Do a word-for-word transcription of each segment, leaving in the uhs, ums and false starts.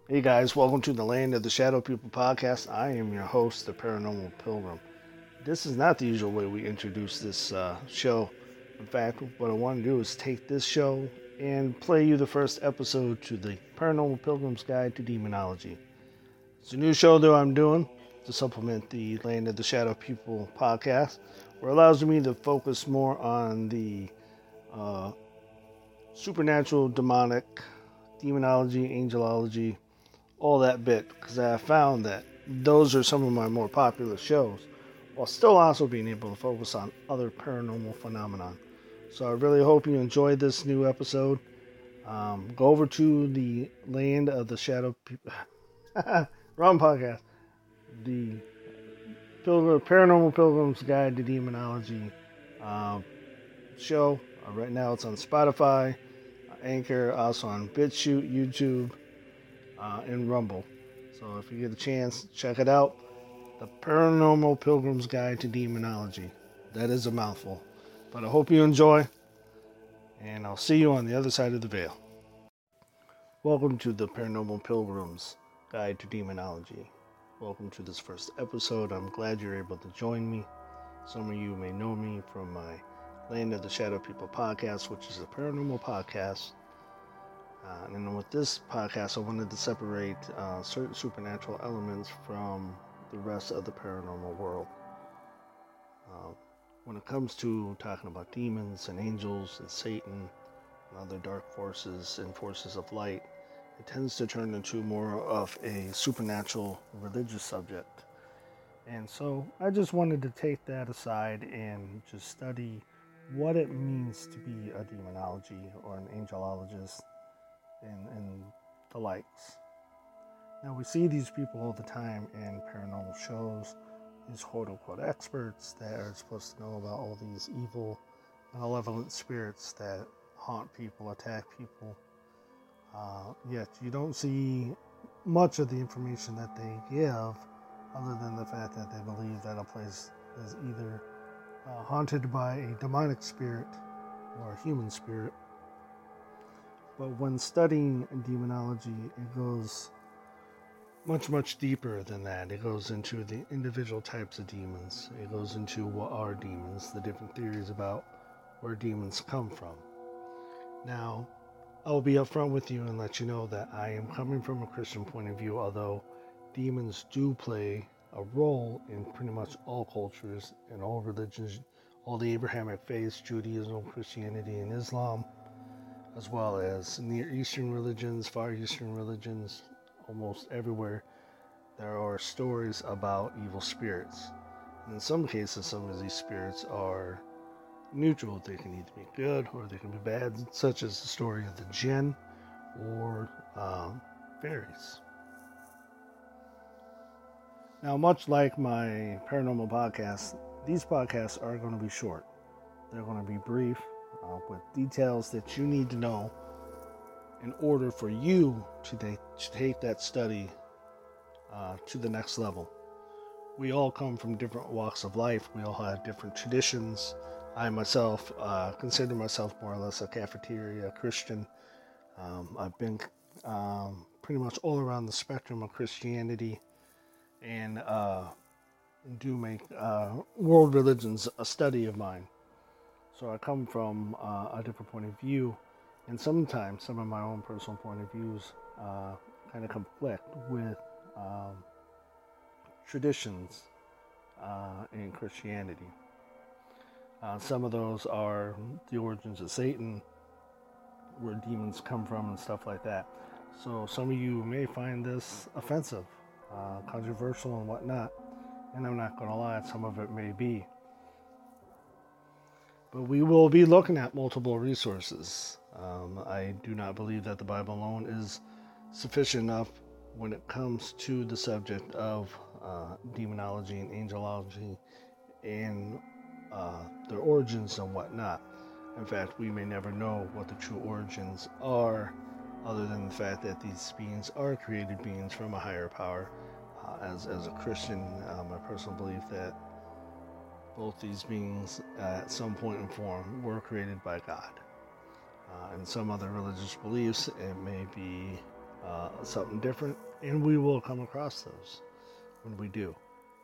Hey guys, welcome to the Land of the Shadow People podcast. I am your host, the Paranormal Pilgrim. This is not the usual way we introduce this uh, show. In fact, what I want to do is take this show and play you the first episode to the Paranormal Pilgrim's Guide to Demonology. It's a new show that I'm doing to supplement the Land of the Shadow People podcast, where it allows me to focus more on the uh, supernatural, demonic, demonology, angelology, all that bit, because I found that those are some of my more popular shows, while still also being able to focus on other paranormal phenomenon. So I really hope you enjoyed this new episode. Um, go over to the Land of the Shadow People. Wrong podcast. The Pilgrim, Paranormal Pilgrim's Guide to Demonology uh, show. Uh, right now it's on Spotify, uh, Anchor, also on BitChute, YouTube, uh, and Rumble. So if you get a chance, check it out. The Paranormal Pilgrim's Guide to Demonology. That is a mouthful. But I hope you enjoy, and I'll see you on the other side of the veil. Welcome to the Paranormal Pilgrim's Guide to Demonology. Welcome to this first episode. I'm glad you're able to join me. Some of you may know me from my Land of the Shadow People podcast, which is a paranormal podcast. Uh, and with this podcast, I wanted to separate uh, certain supernatural elements from the rest of the paranormal world. Uh, when it comes to talking about demons and angels and Satan and other dark forces and forces of light, it tends to turn into more of a supernatural religious subject. And so I just wanted to take that aside and just study what it means to be a demonology or an angelologist and, and the likes. Now, we see these people all the time in paranormal shows, these quote-unquote experts that are supposed to know about all these evil, malevolent spirits that haunt people, attack people. Uh, yet you don't see much of the information that they give, other than the fact that they believe that a place is either uh, haunted by a demonic spirit or a human spirit. But when studying demonology, it goes much, much deeper than that. It goes into the individual types of demons. It goes into what are demons, the different theories about where demons come from. Now, I'll be upfront with you and let you know that I am coming from a Christian point of view, although demons do play a role in pretty much all cultures and all religions, all the Abrahamic faiths, Judaism, Christianity, and Islam, as well as Near Eastern religions, Far Eastern religions, almost everywhere. There are stories about evil spirits. And in some cases, some of these spirits are neutral. They can either be good or they can be bad, such as the story of the jinn or um, fairies. Now, much like my paranormal podcast, these podcasts are going to be short. They're going to be brief uh, with details that you need to know in order for you to take, to take that study uh, to the next level. We all come from different walks of life. We all have different traditions. I myself uh, consider myself more or less a cafeteria Christian. Um, I've been um, pretty much all around the spectrum of Christianity, and uh, do make uh, world religions a study of mine. So I come from uh, a different point of view, and sometimes some of my own personal point of views uh, kind of conflict with um, traditions uh, in Christianity. Uh, some of those are the origins of Satan, where demons come from, and stuff like that. So some of you may find this offensive, uh, controversial, and whatnot. And I'm not going to lie, some of it may be. But we will be looking at multiple resources. Um, I do not believe that the Bible alone is sufficient enough when it comes to the subject of uh, demonology and angelology and uh, their origins and whatnot. In fact, we may never know what the true origins are, other than the fact that these beings are created beings from a higher power. Uh, as, as a Christian, uh, my personal belief that both these beings, uh, at some point in form, were created by God. Uh, in some other religious beliefs, it may be uh, something different, and we will come across those when we do.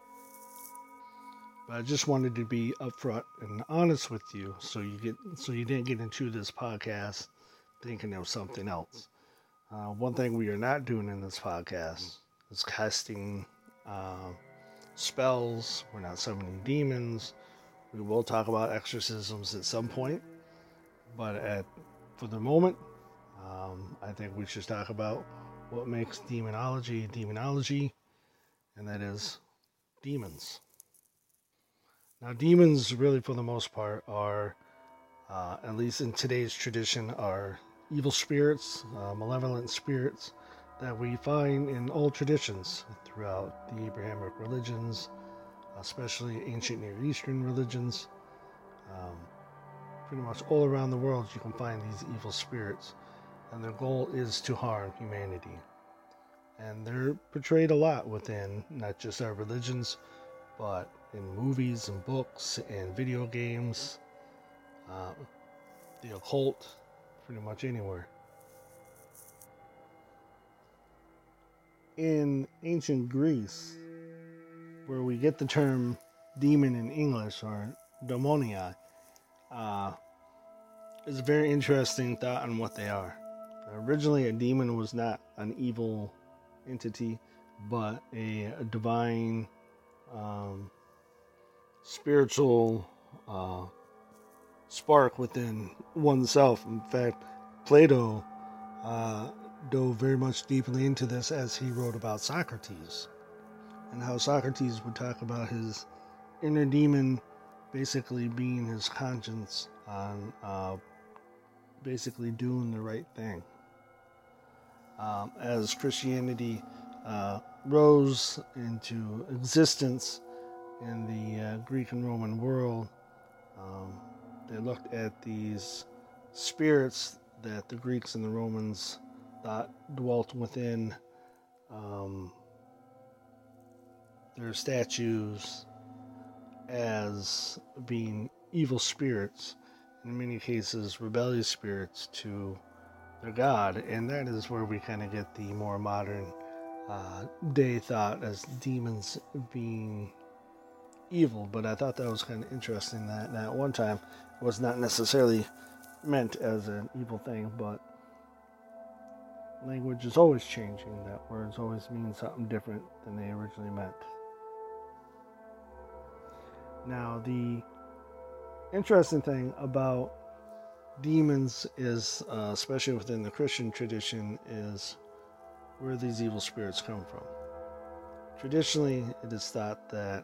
But I just wanted to be upfront and honest with you, so you get so you didn't get into this podcast thinking it was something else. Uh, one thing we are not doing in this podcast is casting uh, spells. We're not summoning demons. We will talk about exorcisms at some point, but at for the moment, um, I think we should talk about what makes demonology demonology, and that is demons. Now, demons, really, for the most part, are, uh, at least in today's tradition, are evil spirits, uh, malevolent spirits that we find in old traditions throughout the Abrahamic religions, especially ancient Near Eastern religions. Um, pretty much all around the world, you can find these evil spirits, and their goal is to harm humanity. And they're portrayed a lot within not just our religions, but in movies and books and video games, uh, the occult, pretty much anywhere. In ancient Greece, where we get the term demon in English, or demonia, uh, is a very interesting thought on what they are. Originally, a demon was not an evil entity, but a, a divine, um, spiritual uh, spark within oneself. In fact, Plato uh, dove very much deeply into this as he wrote about Socrates, and how Socrates would talk about his inner demon basically being his conscience on uh, basically doing the right thing. Um, as Christianity uh, rose into existence in the uh, Greek and Roman world, um, they looked at these spirits that the Greeks and the Romans thought dwelt within um, their statues as being evil spirits, in many cases rebellious spirits to their god, and that is where we kind of get the more modern uh, day thought as demons being evil. But I thought that was kind of interesting that, that at one time it was not necessarily meant as an evil thing, but language is always changing. That words always mean something different than they originally meant. Now, the interesting thing about demons is, uh, especially within the Christian tradition, is where these evil spirits come from. Traditionally, it is thought that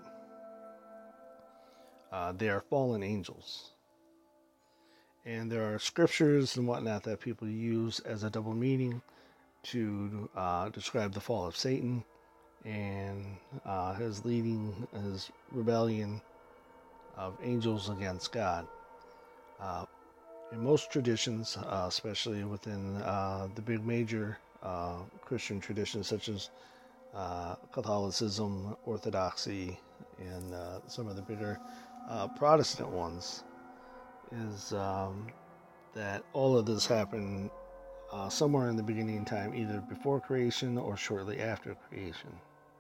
uh, they are fallen angels. And there are scriptures and whatnot that people use as a double meaning to uh, describe the fall of Satan and uh, his leading, his rebellion of angels against God. Uh, in most traditions, uh, especially within uh, the big major uh, Christian traditions such as uh, Catholicism, Orthodoxy, and uh, some of the bigger uh, Protestant ones, is um, that all of this happened uh, somewhere in the beginning of time, either before creation or shortly after creation.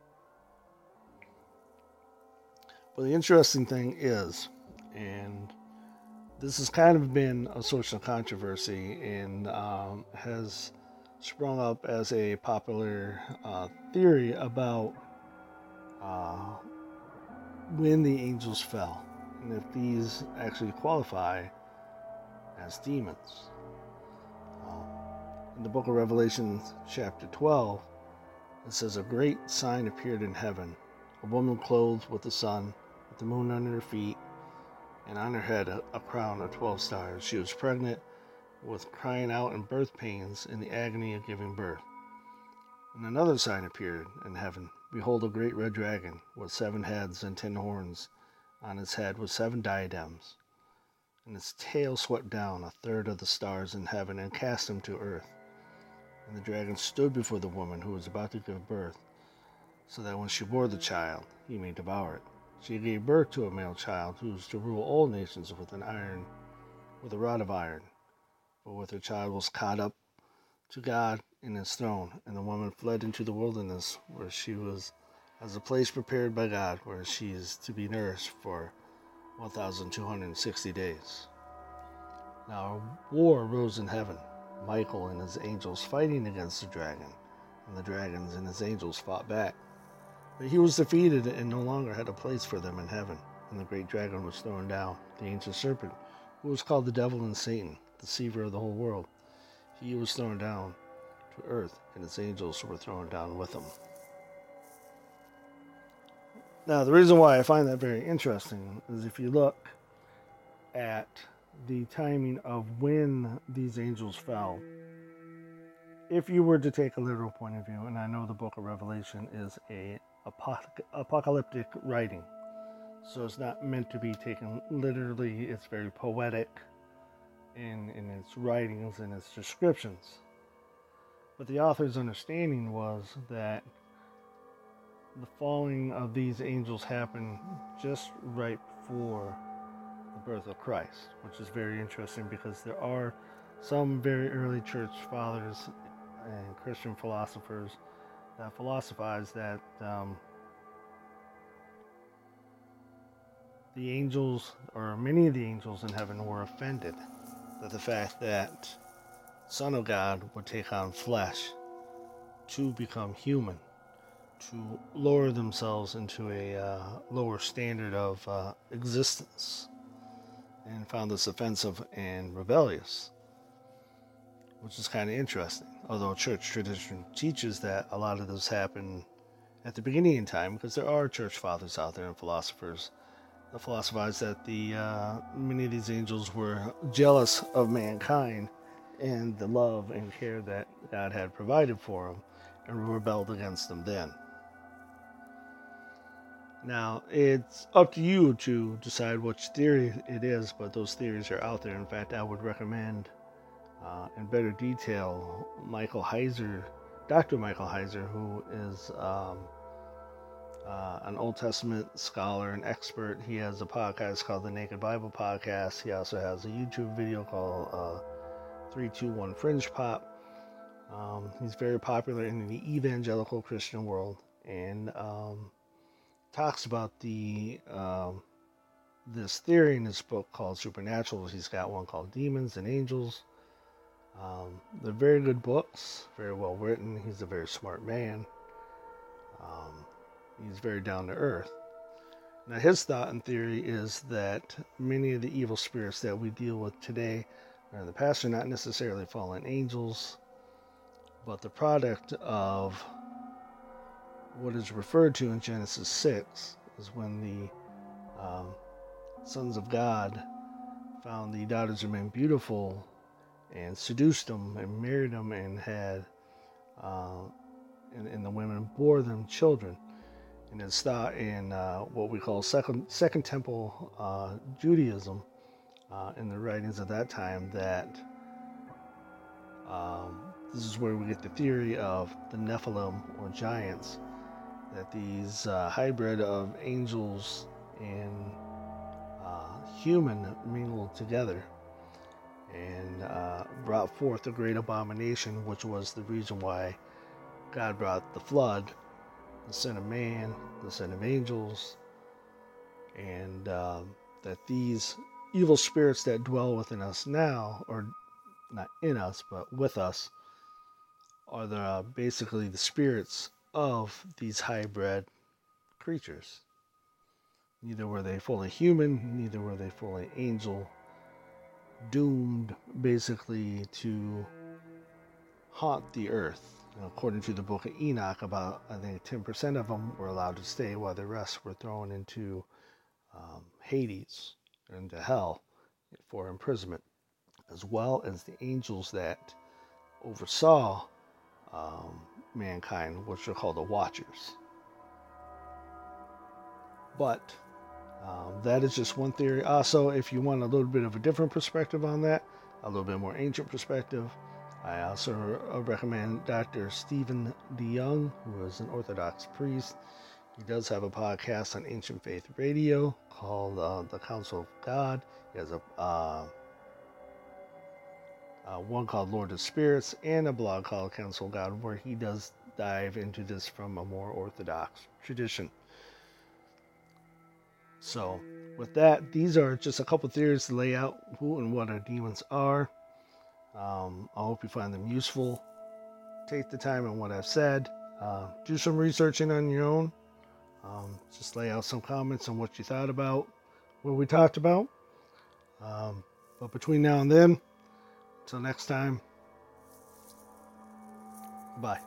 But the interesting thing is, and this has kind of been a source of controversy and um, has sprung up as a popular uh, theory about uh, when the angels fell and if these actually qualify as demons. Um, in the book of Revelation, chapter twelve, it says, "A great sign appeared in heaven, a woman clothed with the sun, with the moon under her feet, and on her head a, a crown of twelve stars. She was pregnant with crying out in birth pains in the agony of giving birth. And another sign appeared in heaven. Behold, a great red dragon with seven heads and ten horns on its head with seven diadems. And its tail swept down a third of the stars in heaven and cast them to earth. And the dragon stood before the woman who was about to give birth, so that when she bore the child, he may devour it. She gave birth to a male child who was to rule all nations with an iron, with a rod of iron. But with her child was caught up to God in his throne, and the woman fled into the wilderness, where she was as a place prepared by God, where she is to be nourished for one thousand two hundred sixty days. Now a war arose in heaven, Michael and his angels fighting against the dragon, and the dragons and his angels fought back. But he was defeated and no longer had a place for them in heaven, and the great dragon was thrown down, the ancient serpent, who was called the devil and Satan, deceiver of the whole world. He was thrown down to earth, and his angels were thrown down with him. Now, the reason why I find that very interesting is if you look at the timing of when these angels fell, if you were to take a literal point of view, and I know the book of Revelation is a apocalyptic writing, so it's not meant to be taken literally. It's very poetic in, in its writings and its descriptions. But the author's understanding was that the falling of these angels happened just right before the birth of Christ, which is very interesting because there are some very early church fathers and Christian philosophers that philosophize that um, the angels, or many of the angels in heaven, were offended at the fact that Son of God would take on flesh to become human, to lower themselves into a uh, lower standard of uh, existence, and found this offensive and rebellious, which is kind of interesting. Although church tradition teaches that a lot of this happened at the beginning in time, because there are church fathers out there and philosophers that philosophize that the uh, many of these angels were jealous of mankind and the love and care that God had provided for them, and rebelled against them then. Now, it's up to you to decide which theory it is, but those theories are out there. In fact, I would recommend uh, in better detail Michael Heiser, Doctor Michael Heiser, who is um, uh, an Old Testament scholar and expert. He has a podcast called the Naked Bible Podcast. He also has a YouTube video called uh, three two one Fringe Pop. Um, he's very popular in the evangelical Christian world, and um, talks about the um, this theory in his book called Supernatural. He's got one called Demons and Angels. Um, they're very good books, very well written. He's a very smart man. Um, he's very down to earth. Now, his thought and theory is that many of the evil spirits that we deal with today or in the past are not necessarily fallen angels, but the product of what is referred to in Genesis six is when the um, sons of God found the daughters of men beautiful and seduced them and married them and had uh, and, and the women bore them children. And it's thought in uh, what we call second second temple uh, Judaism, uh, in the writings of that time, that um, this is where we get the theory of the Nephilim, or giants, that these uh, hybrid of angels and uh, human mingled together and uh, brought forth the great abomination, which was the reason why God brought the flood, the sin of man, the sin of angels, and uh, that these evil spirits that dwell within us now, or not in us, but with us, are the, uh, basically the spirits of these hybrid creatures. Neither were they fully human, neither were they fully angel, doomed basically to haunt the earth. And according to the book of Enoch, about, I think, ten percent of them were allowed to stay, while the rest were thrown into um, Hades, into hell, for imprisonment, as well as the angels that oversaw um, mankind, which are called the Watchers. But um, that is just one theory. Also, if you want a little bit of a different perspective on that, a little bit more ancient perspective, I also recommend Doctor Stephen DeYoung, who is an Orthodox priest. He does have a podcast on Ancient Faith Radio called uh, The Council of God. He has a, uh, uh, one called Lord of Spirits, and a blog called Council of God, where he does dive into this from a more orthodox tradition. So, with that, these are just a couple theories to lay out who and what our demons are. Um, I hope you find them useful. Take the time on what I've said. Uh, do some researching on your own. Um, just lay out some comments on what you thought about what we talked about. Um, but between now and then, until next time, bye.